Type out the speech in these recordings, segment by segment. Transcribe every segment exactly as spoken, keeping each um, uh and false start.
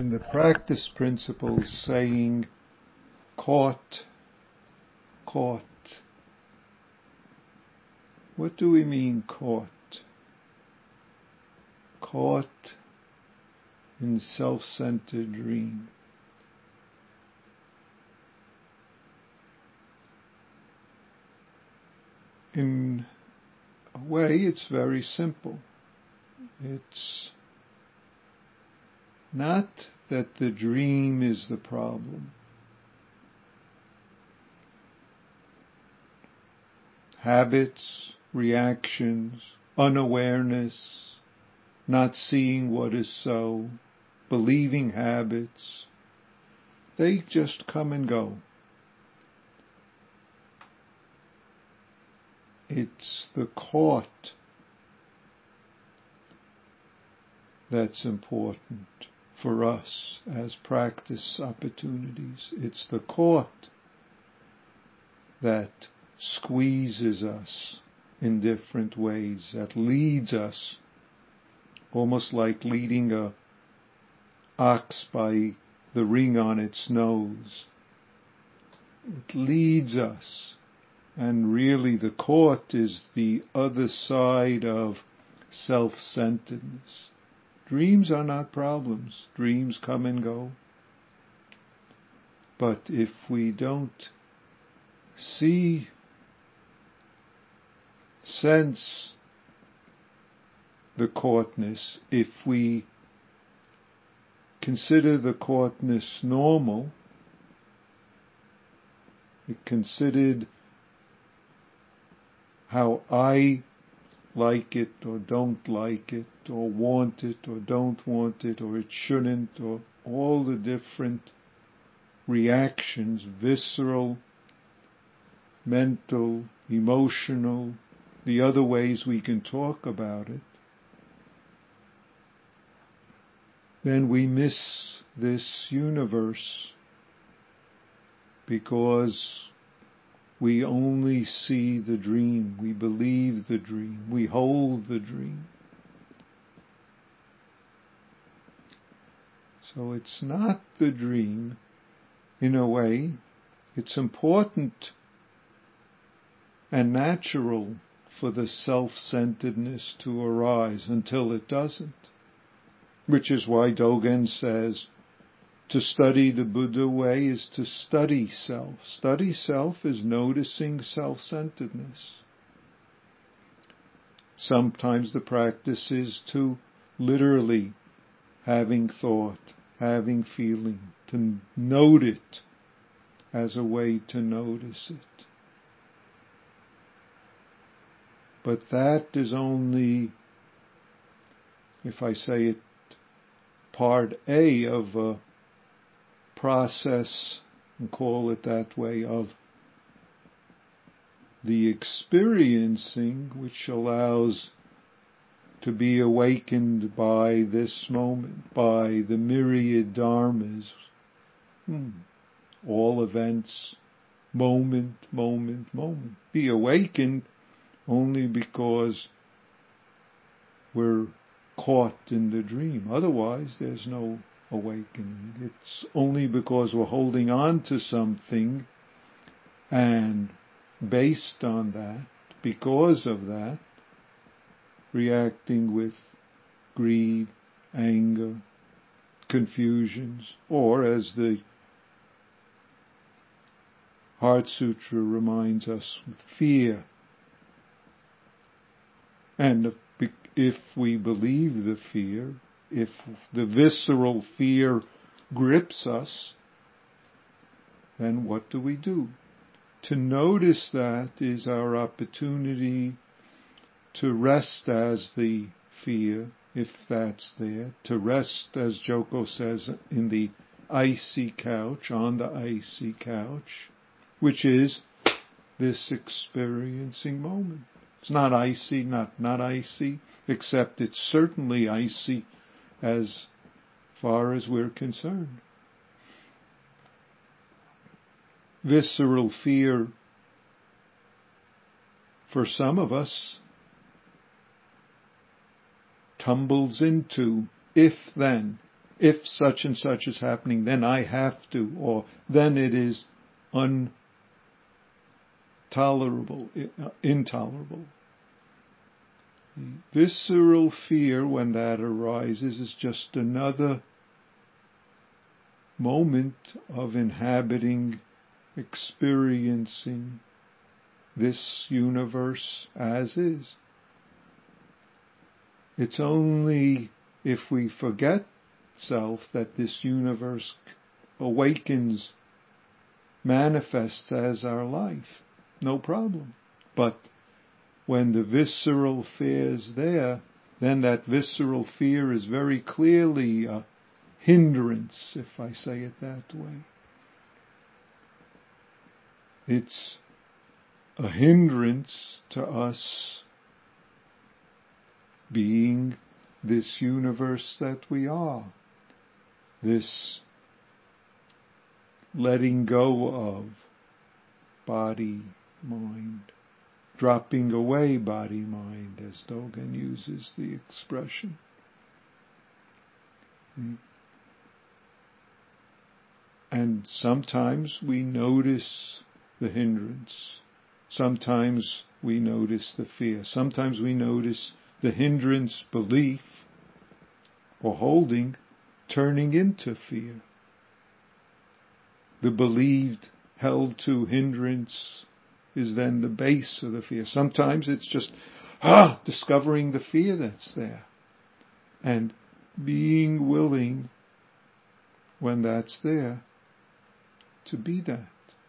in the practice principles saying caught, caught. What do we mean caught? Caught in self-centered dream. In a way, it's very simple. It's not that the dream is the problem. Habits, reactions, unawareness, not seeing what is so, believing habits, they just come and go. It's the caught that's important for us as practice opportunities. It's the caught that squeezes us in different ways, that leads us, almost like leading a ox by the ring on its nose. It leads us, and really the caught is the other side of self-centeredness. Dreams are not problems. Dreams come and go. But if we don't see, sense the caughtness, if we consider the caughtness normal, it considered how I like it or don't like it, or want it or don't want it, or it shouldn't, or all the different reactions, visceral, mental, emotional, the other ways we can talk about it, then we miss this universe because we only see the dream, we believe the dream, we hold the dream. So it's not the dream, in a way. It's important and natural for the self-centeredness to arise until it doesn't. Which is why Dogen says, to study the Buddha way is to study self. Study self is noticing self-centeredness. Sometimes the practice is to literally having thought, having feeling, to note it as a way to notice it. But that is only, if I say it, part A of a process, and call it that way, of the experiencing which allows to be awakened by this moment, by the myriad dharmas, hmm. all events, moment, moment, moment. Be awakened only because we're caught in the dream. Otherwise, there's no awakening. It's only because we're holding on to something, and based on that, because of that, reacting with greed, anger, confusions, or as the Heart Sutra reminds us, with fear. And if we believe the fear, if the visceral fear grips us, then what do we do? To notice that is our opportunity to rest as the fear, if that's there, to rest, as Joko says, in the icy couch, on the icy couch, which is this experiencing moment. It's not icy, not not icy, except it's certainly icy as far as we're concerned. Visceral fear, for some of us, tumbles into if then, if such and such is happening, then I have to, or then it is intolerable, intolerable. The visceral fear, when that arises, is just another moment of inhabiting, experiencing this universe as is. It's only if we forget self that this universe awakens, manifests as our life. No problem. But when the visceral fear is there, then that visceral fear is very clearly a hindrance, if I say it that way. It's a hindrance to us being this universe that we are, this letting go of body, mind, dropping away body, mind, as Dogen uses the expression. And sometimes we notice the hindrance. Sometimes we notice the fear. Sometimes we notice the hindrance, belief, or holding, turning into fear. The believed, held to hindrance is then the base of the fear. Sometimes it's just, ah, discovering the fear that's there. And being willing, when that's there, to be that.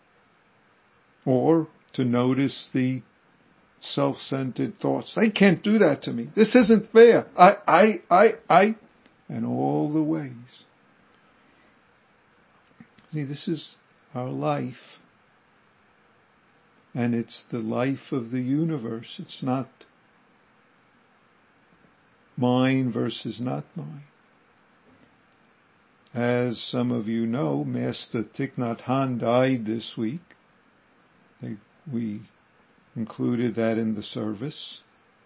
Or to notice the self-centered thoughts. They can't do that to me. This isn't fair. I, I, I, I, and all the ways. See, this is our life. And it's the life of the universe. It's not mine versus not mine. As some of you know, Master Thich Nhat Hanh died this week. They, we included that in the service.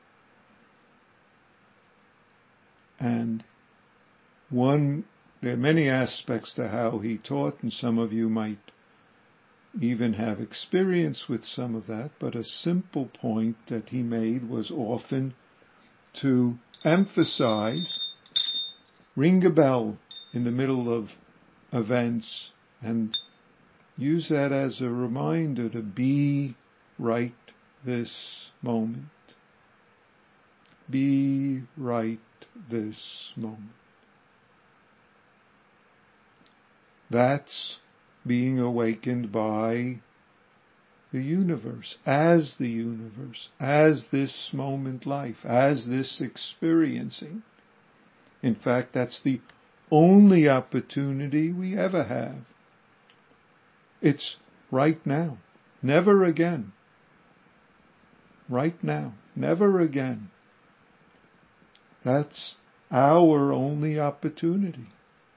And one, there are many aspects to how he taught, and some of you might even have experience with some of that, but a simple point that he made was often to emphasize, ring a bell in the middle of events, and use that as a reminder to be right this moment. Be right this moment. That's being awakened by the universe, as the universe, as this moment life, as this experiencing. In fact, that's the only opportunity we ever have. It's right now, never again. Right now, never again. That's our only opportunity.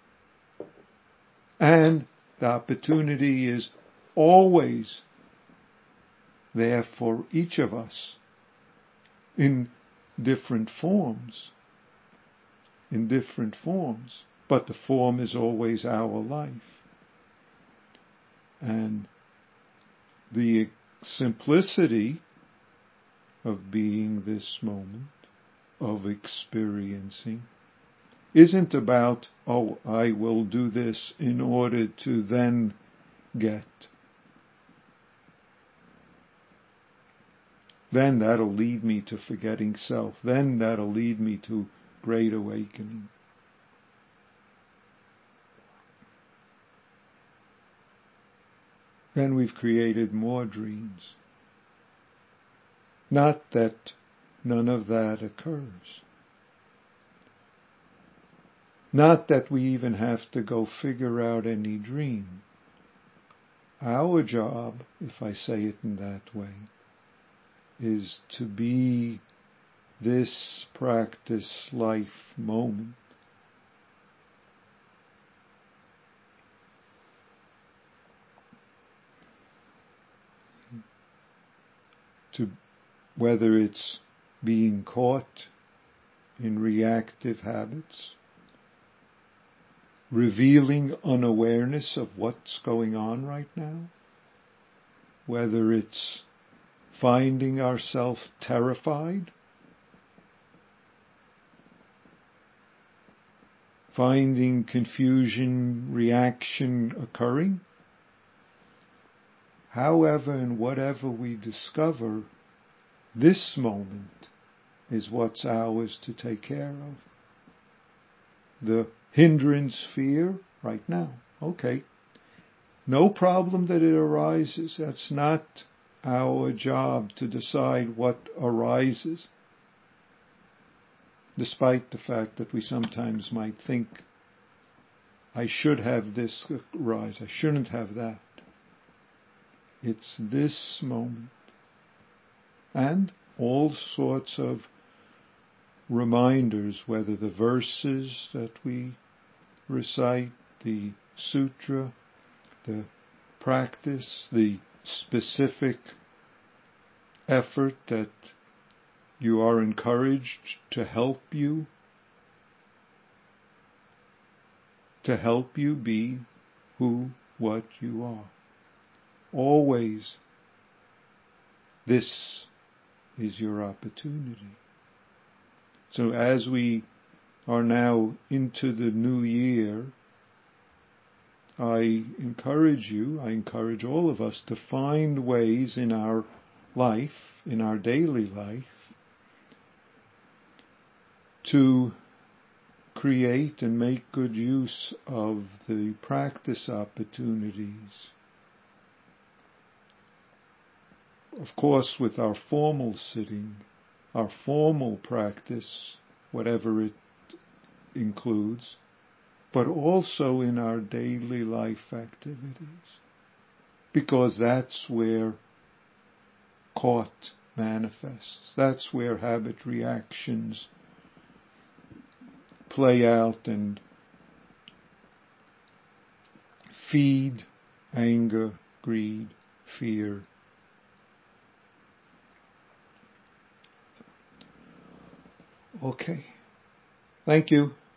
And the opportunity is always there for each of us in different forms. In different forms. But the form is always our life. And the simplicity of being this moment, of experiencing, isn't about, oh, I will do this in order to then get. Then that'll lead me to forgetting self. Then that'll lead me to great awakening. Then we've created more dreams. Not that none of that occurs. Not that we even have to go figure out any dream. Our job, if I say it in that way, is to be this practice life moment. To whether it's being caught in reactive habits, revealing unawareness of what's going on right now, whether it's finding ourselves terrified, finding confusion, reaction occurring. However and whatever we discover, this moment is what's ours to take care of. The hindrance, fear, right now. Okay. No problem that it arises. That's not our job to decide what arises, despite the fact that we sometimes might think, I should have this arise, I shouldn't have that. It's this moment. And all sorts of reminders, whether the verses that we recite, the sutra, the practice, the specific effort that you are encouraged to help you, to help you be who, what you are. Always, this is your opportunity. So as we are now into the new year, I encourage you, I encourage all of us to find ways in our life, in our daily life, to create and make good use of the practice opportunities. Of course, with our formal sitting, our formal practice, whatever it includes, but also in our daily life activities, because that's where caught manifests. That's where habit reactions play out and feed anger, greed, fear. Okay. Thank you.